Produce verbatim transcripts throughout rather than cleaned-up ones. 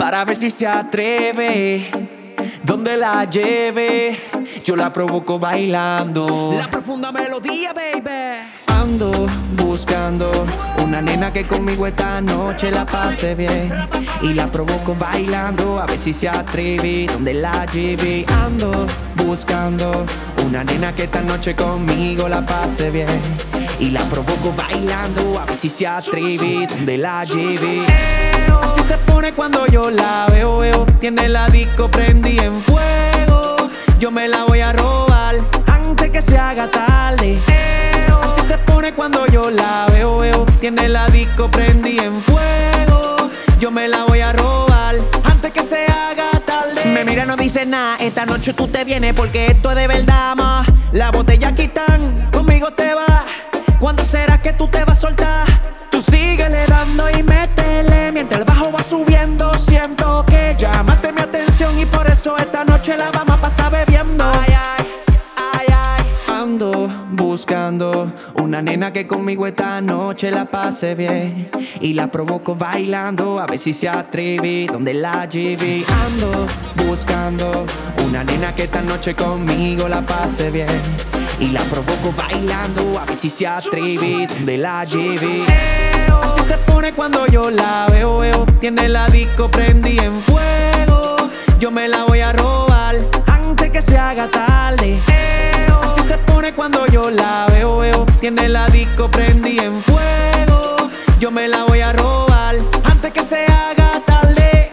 para ver si se atreve. Donde la lleve, yo la provoco bailando. La profunda melodía, baby. Ando buscando una nena que conmigo esta noche la pase bien. Y la provoco bailando, a ver si se atreve. Donde la lleve. Ando buscando una nena que esta noche conmigo la pase bien. Y la provoco bailando, a ver si se atreve. Donde la lleve. Así se pone cuando yo la veo, veo. Tiene la disco prendí en fuego. Yo me la voy a robar antes que se haga tarde. Así se pone cuando yo la veo, veo. Tiene la disco prendí en fuego. Yo me la voy a robar antes que se haga tarde. Me mira, no dice nada. Esta noche tú te vienes porque esto es de verdad, ma. La botella aquí están, conmigo te vas. ¿Cuándo será que tú te vas a soltar? Tú síguele dando y métele. Mientras el bajo va subiendo, siento que llamaste mi atención. Y por eso esta noche la vamos a pasar bebiendo. Ay, ay, ay, ay. Ando buscando una nena que conmigo esta noche la pase bien. Y la provoco bailando, a ver si se atreve. Donde la lleve. Ando buscando una nena que esta noche conmigo la pase bien. Y la provoco bailando, a ver si se atreve. Donde la lleve. Así se pone cuando yo la veo, veo. Tiene la disco prendí en fuego. Yo me la voy a robar antes que se haga tarde. Así se pone cuando yo la veo, veo. Tiene la disco prendí en fuego. Yo me la voy a robar antes que se haga tarde.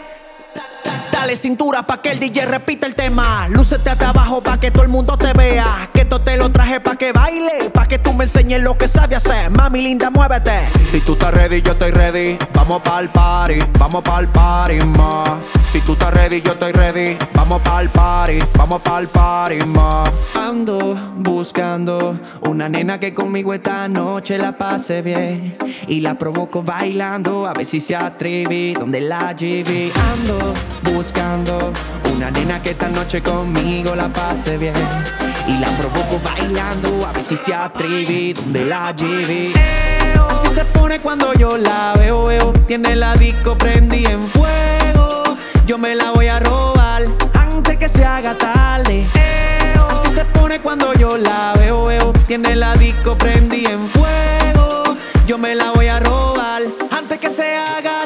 Dale cintura pa' que el D J repita el tema. Lúcete hasta abajo pa' que todo el mundo te vea. Que esto te lo traje pa' que baile, pa' que tú me enseñes lo que sabes hacer. Mami linda, muévete. Si tú estás ready, yo estoy ready. Vamos pa'l party, vamos pa'l party, ma. Si tú estás ready, yo estoy ready. Vamos pa'l party, vamos pa'l party, ma. Ando buscando una nena que conmigo esta noche la pase bien. Y la provoco bailando, a ver si se atreve. Donde la lleve. Ando buscando una nena que esta noche conmigo la pase bien. Y la provoco bailando, a ver si se atreve. Donde la lleve. Así se pone cuando yo la veo, veo. Tiene la disco prendí en fuego. Yo me la voy a robar antes que se haga tarde. Así se pone cuando yo la veo, veo. Tiene la disco prendí en fuego. Yo me la voy a robar antes que se haga